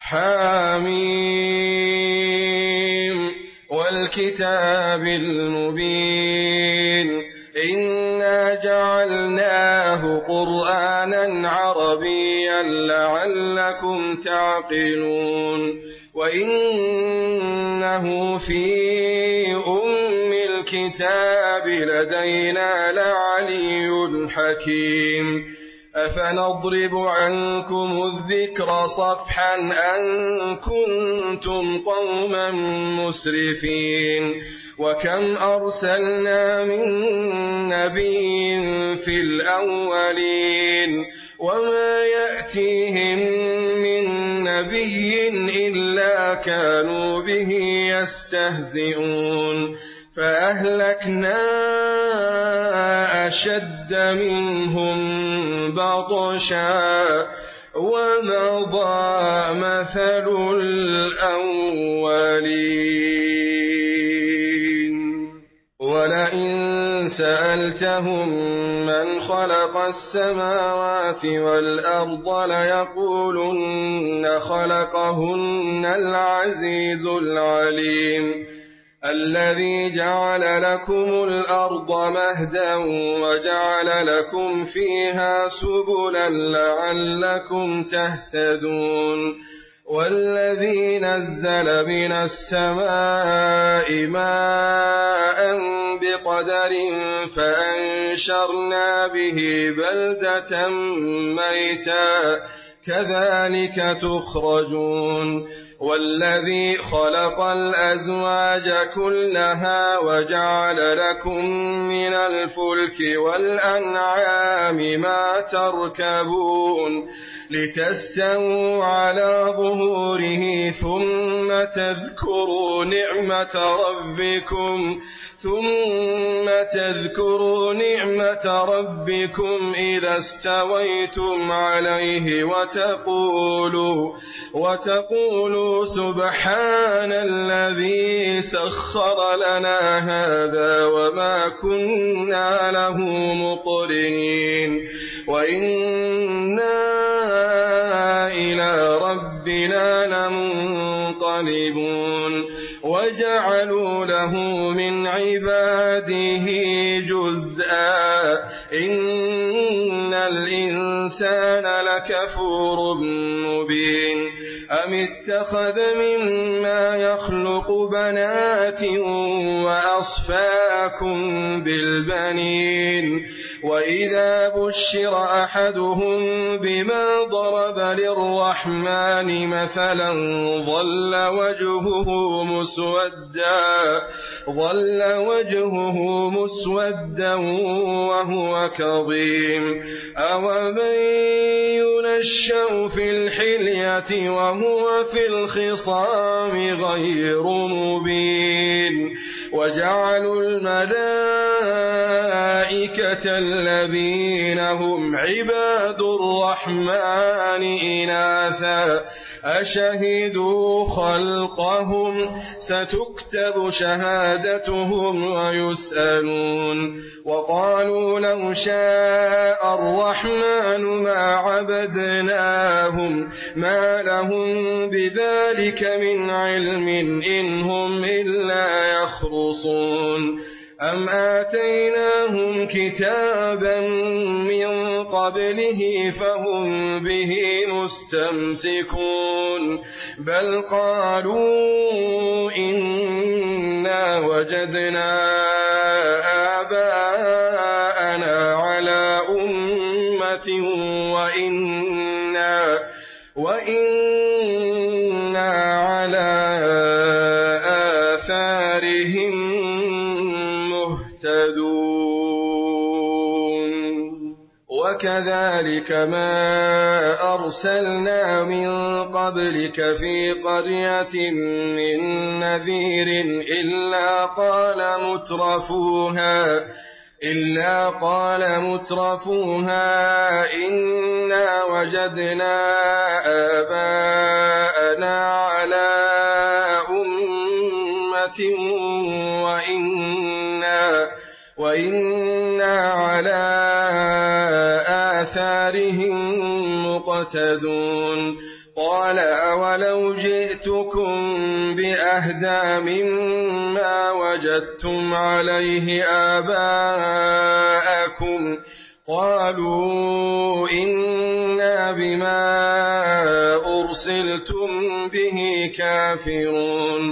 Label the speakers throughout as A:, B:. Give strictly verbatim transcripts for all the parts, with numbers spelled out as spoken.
A: حاميم والكتاب المبين إنا جعلناه قرآنا عربيا لعلكم تعقلون وإنه في أم الكتاب لدينا لعلي حكيم أفنضرب عنكم الذكر صفحا أن كنتم قوما مسرفين وكم أرسلنا من نبي في الأولين وما يأتيهم من نبي إلا كانوا به يستهزئون فأهلكنا أشد منهم بطشا ومضى مثل الأولين ولئن سألتهم من خلق السماوات والأرض ليقولن خلقهن العزيز العليم الذي جعل لكم الأرض مهدا وجعل لكم فيها سبلا لعلكم تهتدون والذي نزل من السماء ماء بقدر فأنشرنا به بلدة ميتا كذلك تخرجون والذي خلق الأزواج كلها وجعل لكم من الفلك والأنعام ما تركبون لتستووا على ظهوره ثم تذكروا نعمة ربكم ثم تذكروا نعمة ربكم إذا استويتم عليه وتقولوا وتقولوا سبحان الذي سخر لنا هذا وما كنا له مقرنين وإنا إلى ربنا لمنقلبون وجعلوا له من عباده جزءا إن الإنسان لكفور مبين أم اتخذ مما يخلق بنات وأصفاكم بالبنين وإذا بشر أحدهم بما ضرب للرحمن مثلا ظل وجهه مسودا ظل وجهه مسودا وهو كظيم أومن ينشأ في الحلية وهو في الخصام غير مبين وجعلوا الملائكة الذين هم عباد الرحمن إناثا أشهدوا خلقهم ستكتب شهادتهم ويسألون وقالوا لو شاء الرحمن ما عبدناهم ما لهم بذلك من علم إن هم إلا يخرصون أم آتيناهم كتابا من قبله فهم به مستمسكون بل قالوا إنا وجدنا آباءنا على أمة وإنا, وإنا على آثارهم وكذلك ما أرسلنا من قبلك في قرية من نذير إلا قال مترفوها إلا قال مترفوها إنا وجدنا آباءنا على أمة وإنا وإنا على آثارهم مقتدون قال قال أولو جئتكم بأهدى مما وجدتم عليه آباءكم قالوا إنا بما أرسلتم به كافرون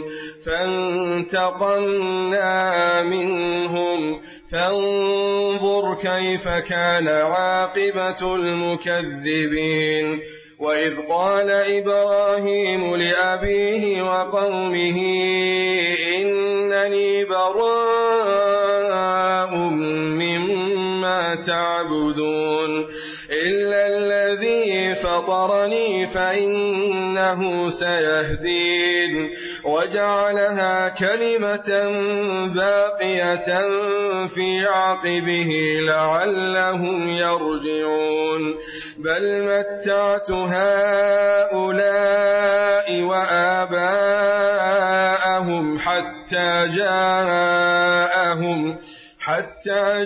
A: فانتقمنا منهم فانظر كيف كان عاقبة المكذبين وإذ قال إبراهيم لأبيه وقومه إنني براء مما تعبدون إلا الذي فطرني فإنه سيهدين وجعلها كلمة باقية في عقبه لعلهم يرجعون بل متعت هؤلاء وآباءهم حتى جاءهم حتى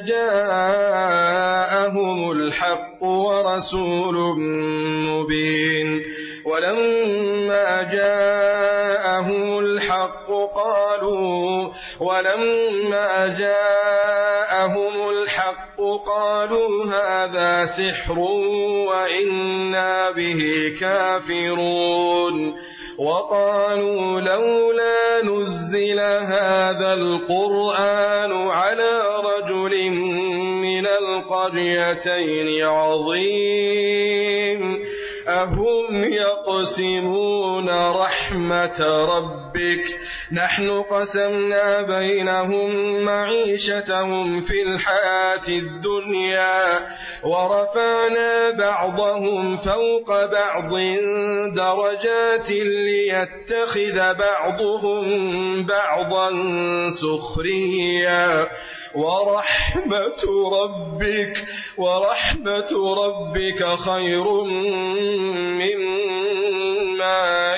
A: جاءهم الحق ورسول مبين ولما جاءهم الحق قالوا ولما جاءهم الحق قالوا هذا سحر وإنا به كافرون وقالوا لولا نزل هذا القرآن على رجل من القريتين عظيم أهم يقسمون رحمة ربك نحن قسمنا بينهم معيشتهم في الحياة الدنيا ورفعنا بعضهم فوق بعض درجات ليتخذ بعضهم بعضا سخريا ورحمة ربك ورحمة ربك خير مما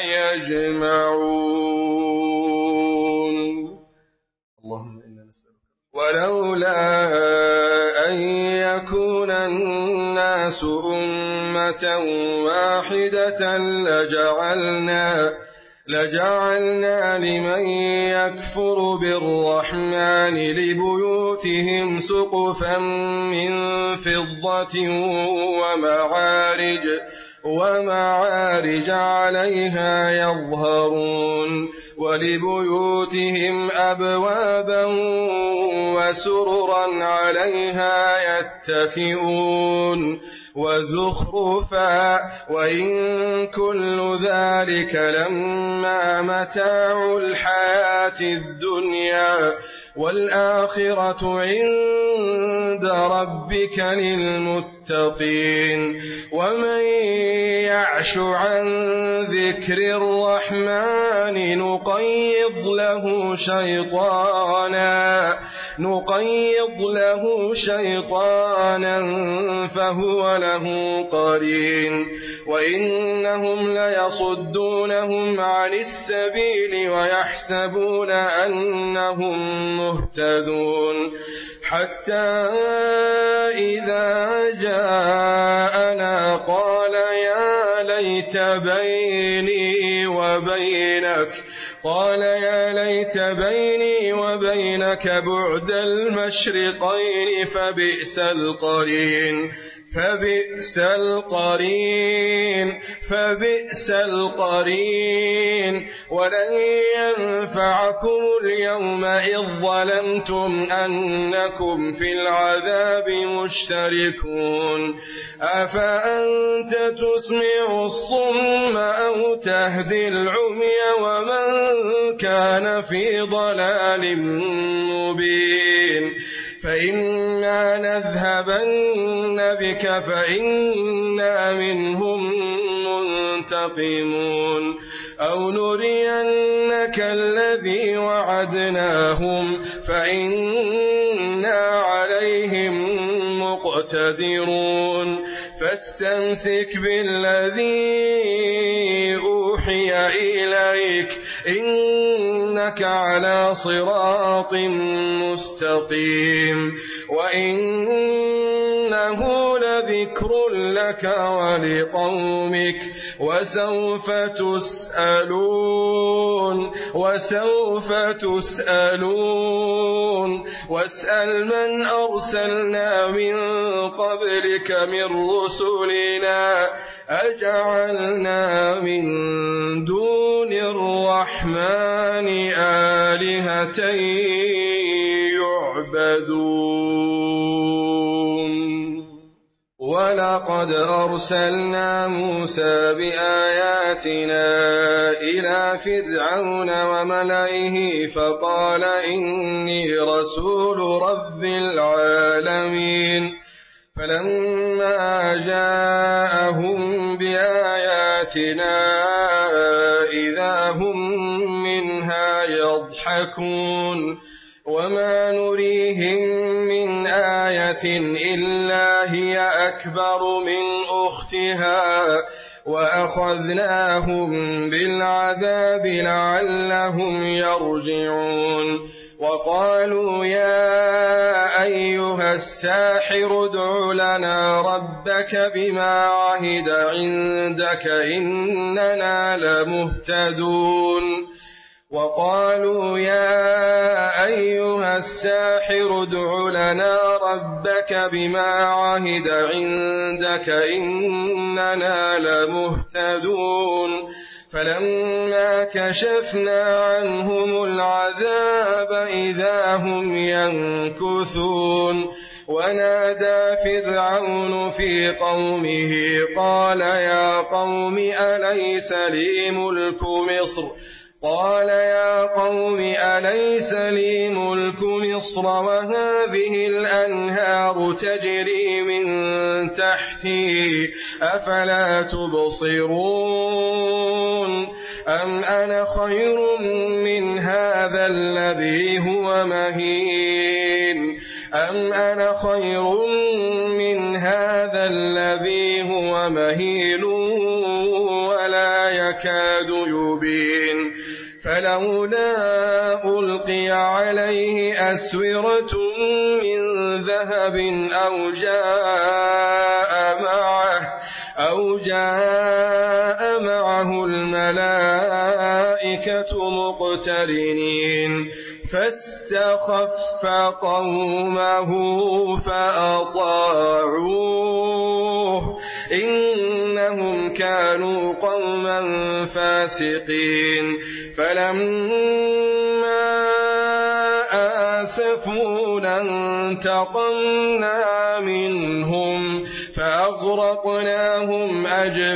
A: يجمعون اللهم إنا نسألك ولولا أن يكون الناس أمة واحدة لجعلنا لجعلنا لمن يكفر بالرحمن لبيوتهم سقفا من فضة ومعارج ومعارج عليها يظهرون ولبيوتهم أبوابا وسررا عليها يتكئون وزخرفا وإن كل ذلك لما متاع الحياة الدنيا والآخرة عند ربك للمتقين ومن يعش عن ذكر الرحمن نقيض له شيطانا نقيض له شيطانا فهو له قرين وإنهم ليصدونهم عن السبيل ويحسبون أنهم مهتدون حتى إذا جاءنا قال يا ليت بيني وبينك قال يا ليت بيني وبينك بعد المشرقين فبئس القرين فبئس القرين فبئس القرين ولن ينفعكم اليوم إذ ظلمتم أنكم في العذاب مشتركون أفأنت تسمع الصم أو تهدي العمي ومن كان في ضلال مبين فإما نذهبن بك فإنا منهم منتقمون أو نرينك الذي وعدناهم فإنا عليهم مقتدرون فاستمسك بالذي أوحي إليك إنك على صراط مستقيم وإن إنه لذكر لك ولقومك وسوف تسألون وسوف تسألون واسأل من أرسلنا من قبلك من رسلنا أجعلنا من دون الرحمن آلهة يعبدون ولقد أرسلنا موسى بآياتنا إلى فرعون وملئه فقال إني رسول رب العالمين فلما جاءهم بآياتنا إذا هم منها يضحكون وما نريهم من آية إلا هي أكبر من أختها وأخذناهم بالعذاب لعلهم يرجعون وقالوا يا أيها الساحر ادع لنا ربك بما عهد عندك إننا لمهتدون وقالوا يا أيها الساحر ادع لنا ربك بما عهد عندك إننا لمهتدون فلما كشفنا عنهم العذاب إذا هم ينكثون ونادى فرعون في قومه قال يا قوم أليس لي ملك مصر قال يا قوم أليس لي ملك مصر وهذه الأنهار تجري من تحتي أفلا تبصرون أم أنا خير من هذا الذي هو مهين أم أنا خير من هذا الذي هو مهين ولا يكاد يبين فلولا ألقي عليه أسورة من ذهب أو جاء معه أو جاء معه الملائكة مقترنين فاستخف قومه فأطاعوه إنهم كانوا قوما فاسقين فلما آسفونا انتقمنا منهم فأغرقناهم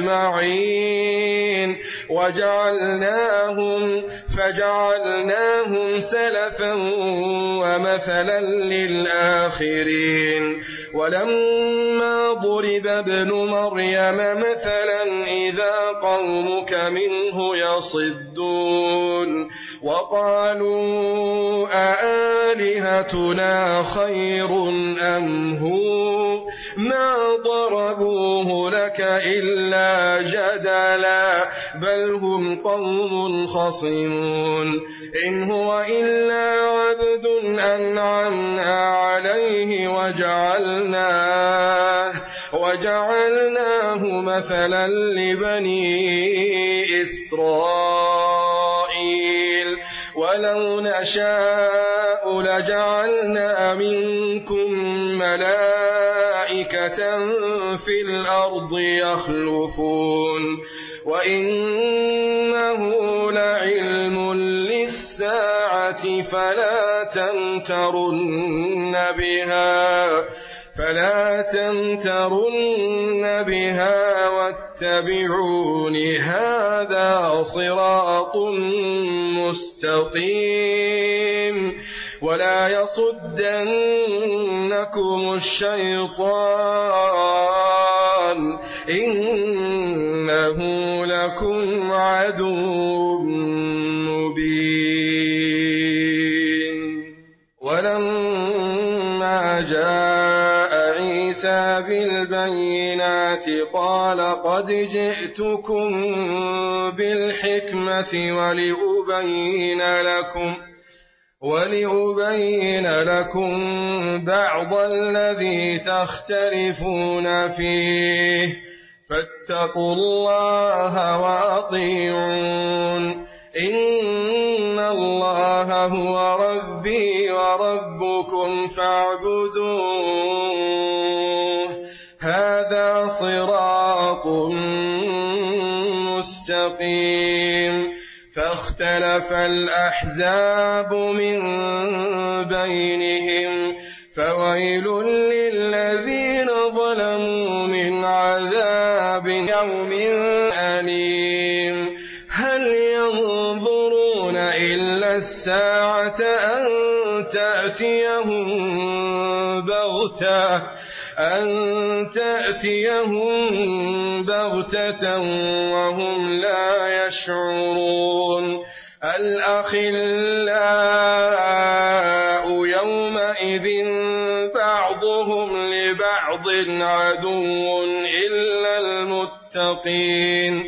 A: أجمعين وجعلناهم فجعلناهم سلفا ومثلا للآخرين ولما ضرب ابن مريم مثلا إذا قومك منه يصدون وقالوا أآلهتنا خير أم هو ما ضربوه لك إلا جدلا بل هم قوم خصمون إن هو إلا عبد أنعمنا عليه وجعلناه وجعلناه مثلا لبني إسرائيل ولو نشاء لجعلنا منكم ملائكة في الأرض يخلفون وإنه لعلم للساعة فلا تمترن بها فلا تمترن بها واتبعون هذا صراط مستقيم ولا يصدنكم الشيطان إنه لكم عدو مبين ولما جاء عيسى بالبينات قال قد جئتكم بالحكمة ولأبين لكم ولأبين لكم بعض الذي تختلفون فيه فاتقوا الله وأطيعون إن الله هو ربي وربكم فاعبدوه هذا صراط مستقيم فاختلف الأحزاب من بينهم فويل للذين ظلموا من عذاب يوم أليم هل ينظرون إلا الساعة أن تأتيهم بغتة أن تأتيهم بغتة وهم لا يشعرون الأخلاء يومئذ بعضهم لبعض عدو إلا المتقين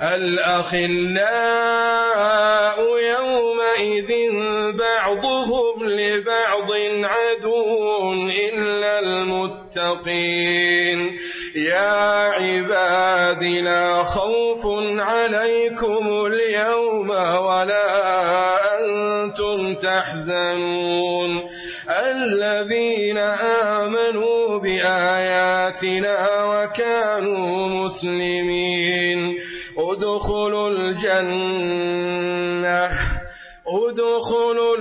A: الأخلاء يومئذ بعضهم لبعض عدو إلا المتقين يا عباد لا خوف عليكم اليوم ولا أنتم تحزنون الذين آمنوا بآياتنا وكانوا مسلمين ادخلوا الجنة ادخلوا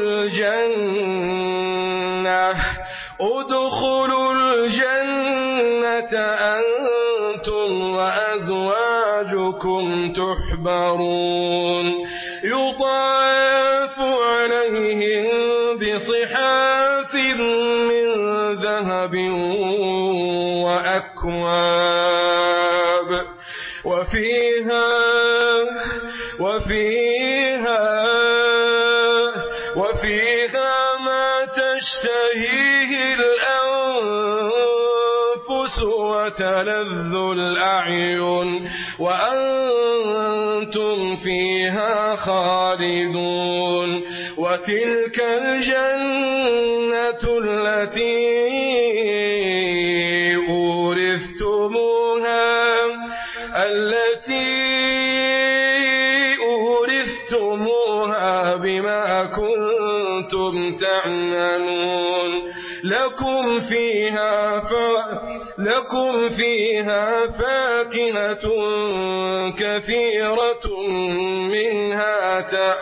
A: الجنة ادخلوا الجنة أنتم وأزواجكم تحبرون يطاف عليهم بصحاف من ذهب وأكواب وفيها وفيها وفيها ما تشتهيه الأنفس وتلذ الأعين وأنتم فيها خالدون وتلك الجنة التي أورثتموها التي أورثتموها بما كنتم تعملون لكم فيها ف... لكم فيها فاكهة كثيرة منها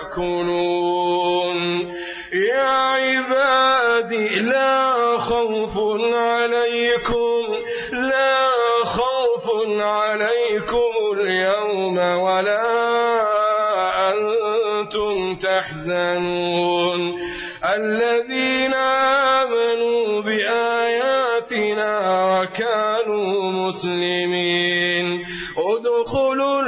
A: تأكلون يا عبادي لا خوف عليكم لا خوف عليكم اليوم ولا أنتم تحزنون الذين آمنوا بآياتنا وكانوا مسلمين ادخلوا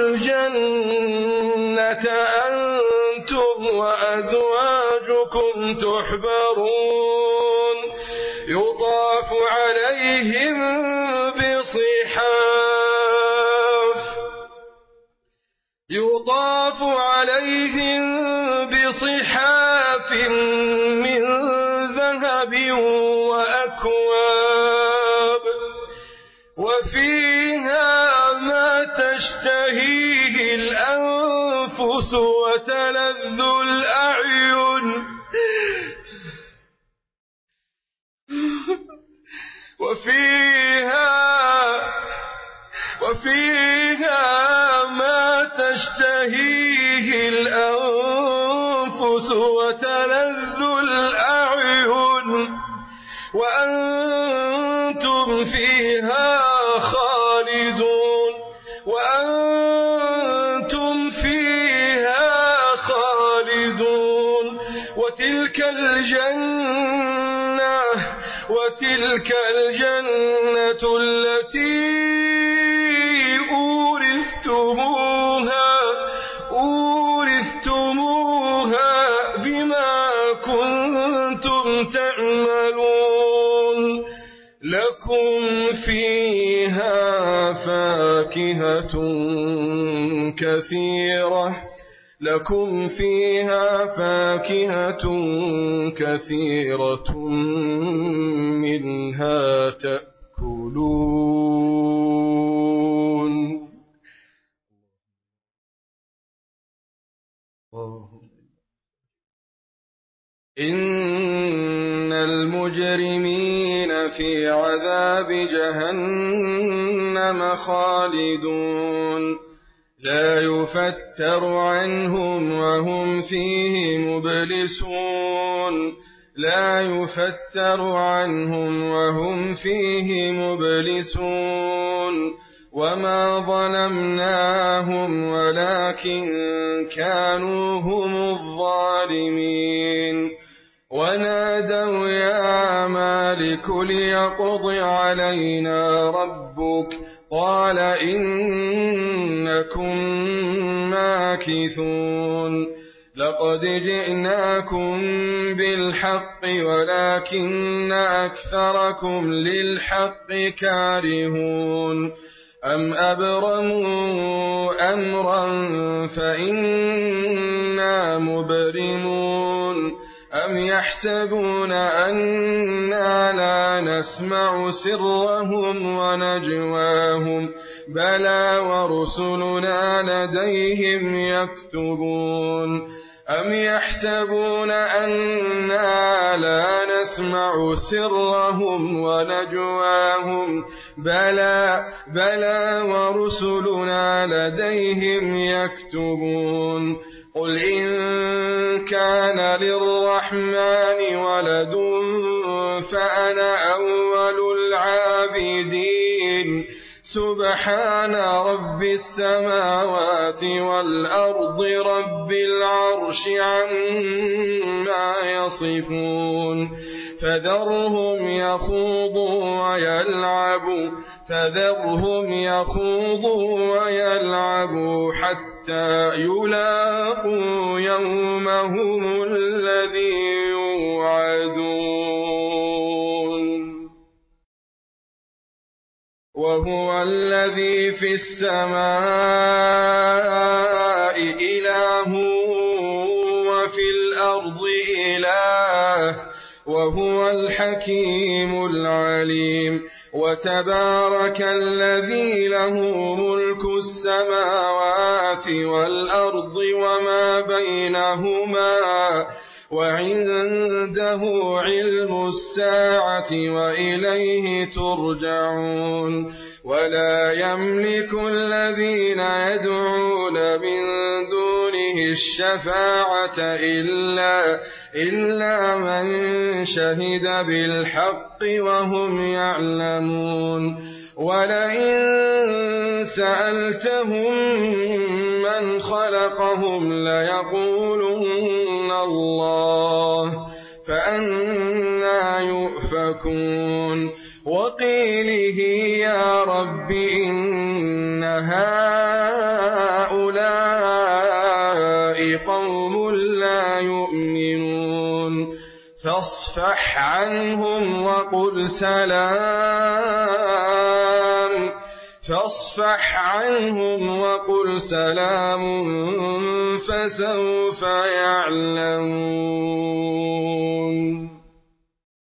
A: الجنة أنتم وأزواجكم تحبرون يطاف عليهم بصحاف يطاف عليهم بصحاف من ذهب وأكواب وفيها ما تشتهيه الأنفس وتلذ الأعين وفيها وفيها ما تشتهيه الأنفس وتلذ الأعين وأنتم فيها خالدون وأنتم فيها خالدون وتلك الجنة وتلك الجنة التي أورثتموها أورثتموها بما كنتم تعملون لكم فيها فاكهة كثيرة لكم فيها فاكهة كثيرة منها تأكلون. إن المجرمين في عذاب جهنم خالدون لا يفتر عنهم وهم فيه مبلسون لا يفتر عنهم وهم فيه مبلسون وما ظلمناهم ولكن كانوا هم الظالمين. ونادوا يا مالك ليقض علينا ربك قال إنكم ماكثون. لقد جئناكم بالحق ولكن أكثركم للحق كارهون. أم أبرموا أمرا فإنا مبرمون. أم يحسبون أنا لا نسمع سرهم ونجواهم بلى ورسلنا لديهم يكتبون. أم يحسبون أنا لا نسمع سرهم ونجواهم بلى بلى ورسلنا لديهم يكتبون. قل إن كان للرحمن ولد فأنا أول العابدين. سبحان رب السماوات والأرض رب العرش عما يصفون. فذرهم يخوضوا ويلعبوا فذرهم يخوضوا ويلعبوا حتى يلاقوا يومهم الذي يوعدون. وهو الذي في السماء إله وفي الأرض إله وهو الحكيم العليم. وتبارك الذي له ملك السماوات والأرض وما بينهما وعنده علم الساعة وإليه ترجعون. ولا يملك الذين يدعون من دونه الشفاعة إلا, إلا من شهد بالحق وهم يعلمون. ولئن سألتهم من خلقهم ليقولن الله فأنى يؤفكون. وقيله يا رب إن هؤلاء قوم لا يؤمنون فاصفح عنهم وقل سلام فاصفح عنهم وقل سلام فسوف يعلمون.